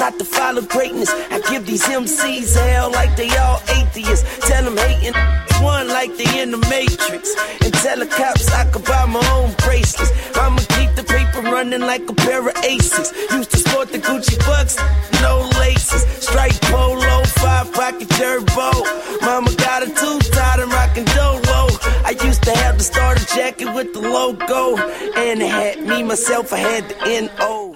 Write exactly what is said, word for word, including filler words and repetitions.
not to follow greatness. I give these M Cs hell like they all atheists. Tell them hating one like they in the Matrix. And tell the cops I could buy my own bracelets. I'ma keep the paper running like a pair of aces. Used to sport the Gucci bucks, no laces. Straight polo, five pocket turbo. Mama got a tooth tied and rockin' Dolo. I used to have the starter jacket with the logo. And it had me, myself, I had the N O